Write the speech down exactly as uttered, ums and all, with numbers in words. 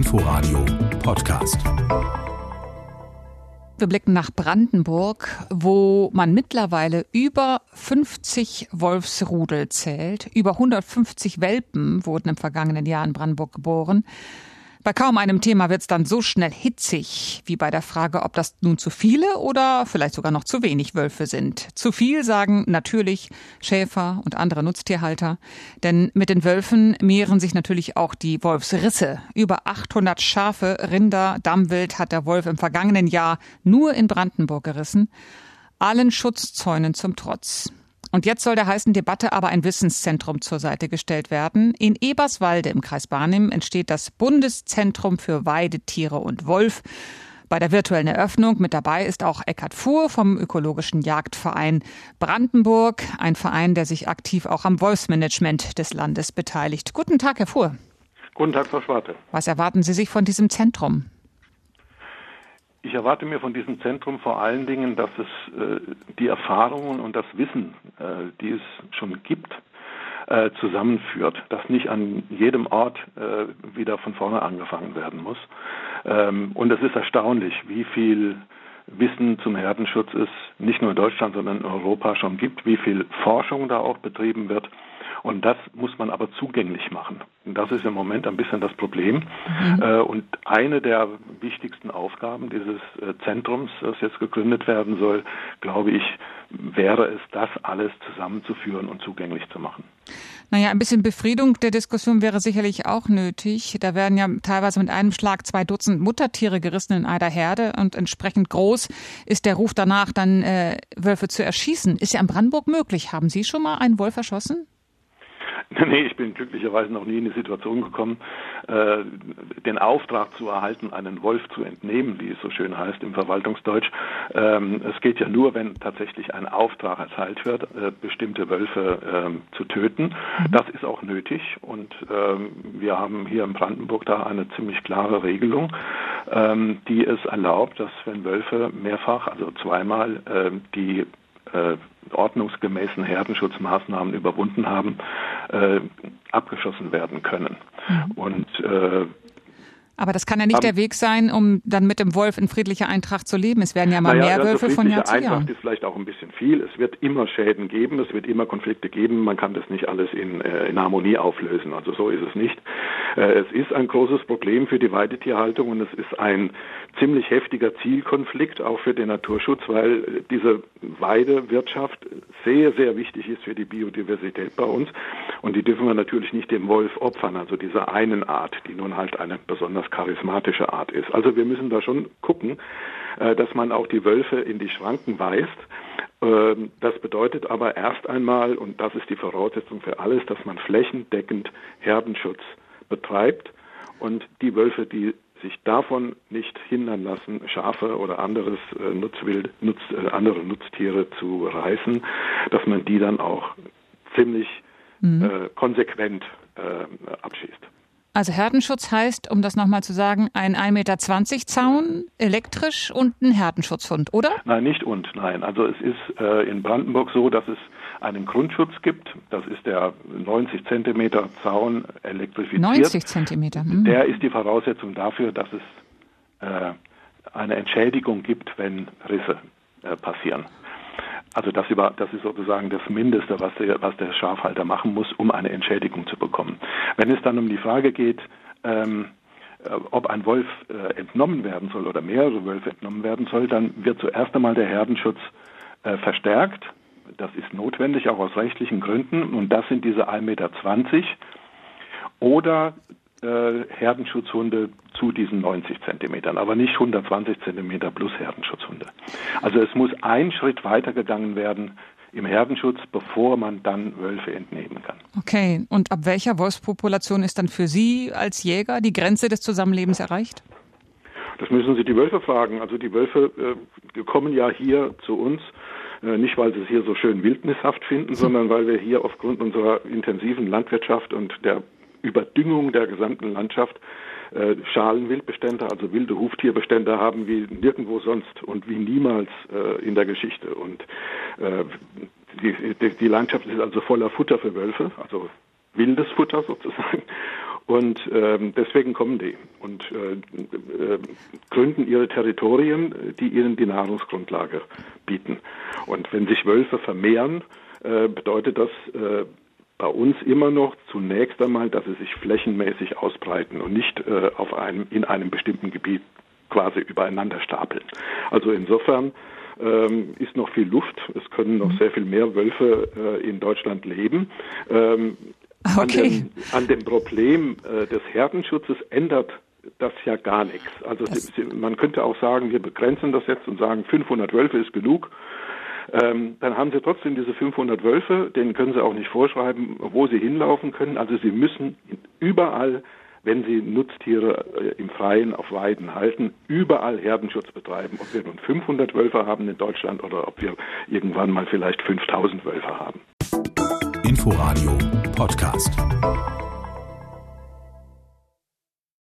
Inforadio Podcast. Wir blicken nach Brandenburg, wo man mittlerweile über fünfzig Wolfsrudel zählt. Über hundertfünfzig Welpen wurden im vergangenen Jahr in Brandenburg geboren. Bei kaum einem Thema wird es dann so schnell hitzig, wie bei der Frage, ob das nun zu viele oder vielleicht sogar noch zu wenig Wölfe sind. Zu viel sagen natürlich Schäfer und andere Nutztierhalter, denn mit den Wölfen mehren sich natürlich auch die Wolfsrisse. Über achthundert Schafe, Rinder, Dammwild hat der Wolf im vergangenen Jahr nur in Brandenburg gerissen, allen Schutzzäunen zum Trotz. Und jetzt soll der heißen Debatte aber ein Wissenszentrum zur Seite gestellt werden. In Eberswalde im Kreis Barnim entsteht das Bundeszentrum für Weidetiere und Wolf. Bei der virtuellen Eröffnung mit dabei ist auch Eckhard Fuhr vom Ökologischen Jagdverein Brandenburg, ein Verein, der sich aktiv auch am Wolfsmanagement des Landes beteiligt. Guten Tag, Herr Fuhr. Guten Tag, Frau Schwarte. Was erwarten Sie sich von diesem Zentrum? Ich erwarte mir von diesem Zentrum vor allen Dingen, dass es äh, die Erfahrungen und das Wissen, äh, die es schon gibt, äh, zusammenführt, dass nicht an jedem Ort äh, wieder von vorne angefangen werden muss. Ähm, und es ist erstaunlich, wie viel Wissen zum Herdenschutz es nicht nur in Deutschland, sondern in Europa schon gibt, wie viel Forschung da auch betrieben wird. Und das muss man aber zugänglich machen. Und das ist im Moment ein bisschen das Problem. Mhm. Äh, und eine der wichtigsten Aufgaben dieses äh, Zentrums, das jetzt gegründet werden soll, glaube ich, wäre es, das alles zusammenzuführen und zugänglich zu machen. Naja, ein bisschen Befriedung der Diskussion wäre sicherlich auch nötig. Da werden ja teilweise mit einem Schlag zwei Dutzend Muttertiere gerissen in einer Herde und entsprechend groß ist der Ruf danach, dann äh, Wölfe zu erschießen. Ist ja in Brandenburg möglich. Haben Sie schon mal einen Wolf erschossen? Nee, ich bin glücklicherweise noch nie in die Situation gekommen, äh, den Auftrag zu erhalten, einen Wolf zu entnehmen, wie es so schön heißt im Verwaltungsdeutsch. Ähm, es geht ja nur, wenn tatsächlich ein Auftrag erteilt wird, äh, bestimmte Wölfe äh, zu töten. Das ist auch nötig und ähm, wir haben hier in Brandenburg da eine ziemlich klare Regelung, ähm, die es erlaubt, dass wenn Wölfe mehrfach, also zweimal, äh, die äh, ordnungsgemäßen Herdenschutzmaßnahmen überwunden haben, äh, abgeschossen werden können. Mhm. Und äh, aber das kann ja nicht der Weg sein, um dann mit dem Wolf in friedlicher Eintracht zu leben. Es werden ja mal naja, mehr Wölfe also von Jahr zu Jahr. Friedliche Eintracht ist vielleicht auch ein bisschen viel. Es wird immer Schäden geben, es wird immer Konflikte geben. Man kann das nicht alles in, in Harmonie auflösen. Also so ist es nicht. Es ist ein großes Problem für die Weidetierhaltung und es ist ein ziemlich heftiger Zielkonflikt auch für den Naturschutz, weil diese Weidewirtschaft sehr, sehr wichtig ist für die Biodiversität bei uns. Und die dürfen wir natürlich nicht dem Wolf opfern, also dieser einen Art, die nun halt eine besonders charismatische Art ist. Also wir müssen da schon gucken, dass man auch die Wölfe in die Schranken weist. Das bedeutet aber erst einmal, und das ist die Voraussetzung für alles, dass man flächendeckend Herdenschutz betreibt und die Wölfe, die sich davon nicht hindern lassen, Schafe oder anderes äh, Nutzwild, Nutz, äh, andere Nutztiere zu reißen, dass man die dann auch ziemlich mhm. äh, konsequent äh, abschießt. Also Herdenschutz heißt, um das nochmal zu sagen, ein ein Meter zwanzig Zaun, elektrisch und ein Herdenschutzhund, oder? Nein, nicht und, nein. Also es ist äh, in Brandenburg so, dass es einen Grundschutz gibt. Das ist der neunzig Zentimeter Zaun elektrifiziert. neunzig Zentimeter. Mhm. Der ist die Voraussetzung dafür, dass es äh, eine Entschädigung gibt, wenn Risse äh, passieren. Also das, über, das ist sozusagen das Mindeste, was der, was der Schafhalter machen muss, um eine Entschädigung zu bekommen. Wenn es dann um die Frage geht, ähm, ob ein Wolf äh, entnommen werden soll oder mehrere Wölfe entnommen werden soll, dann wird zuerst einmal der Herdenschutz äh, verstärkt. Das ist notwendig, auch aus rechtlichen Gründen. Und das sind diese ein Meter zwanzig oder äh, Herdenschutzhunde zu diesen neunzig Zentimetern, aber nicht hundertzwanzig Zentimeter plus Herdenschutzhunde. Also es muss ein Schritt weitergegangen werden im Herdenschutz, bevor man dann Wölfe entnehmen kann. Okay, und ab welcher Wolfspopulation ist dann für Sie als Jäger die Grenze des Zusammenlebens erreicht? Das müssen Sie die Wölfe fragen. Also die Wölfe äh, kommen ja hier zu uns, äh, nicht weil sie es hier so schön wildnishaft finden, mhm. sondern weil wir hier aufgrund unserer intensiven Landwirtschaft und der Überdüngung der gesamten Landschaft äh, Schalenwildbestände, also wilde Huftierbestände haben wie nirgendwo sonst und wie niemals äh, in der Geschichte. Und äh, die, die, die Landschaft ist also voller Futter für Wölfe, also wildes Futter sozusagen. Und ähm, deswegen kommen die und äh, äh, gründen ihre Territorien, die ihnen die Nahrungsgrundlage bieten. Und wenn sich Wölfe vermehren, äh, bedeutet das äh, bei uns immer noch zunächst einmal, dass sie sich flächenmäßig ausbreiten und nicht äh, auf einem, in einem bestimmten Gebiet quasi übereinander stapeln. Also insofern ähm, ist noch viel Luft. Es können noch sehr viel mehr Wölfe äh, in Deutschland leben. Ähm, Okay. An dem, an dem Problem äh, des Herdenschutzes ändert das ja gar nichts. Also sie, man könnte auch sagen, wir begrenzen das jetzt und sagen, fünfhundert Wölfe ist genug. Ähm, dann haben sie trotzdem diese fünfhundert Wölfe, denen können sie auch nicht vorschreiben, wo sie hinlaufen können. Also sie müssen überall, wenn sie Nutztiere äh, im Freien auf Weiden halten, überall Herdenschutz betreiben. Ob wir nun fünfhundert Wölfe haben in Deutschland oder ob wir irgendwann mal vielleicht fünftausend Wölfe haben. Inforadio Podcast.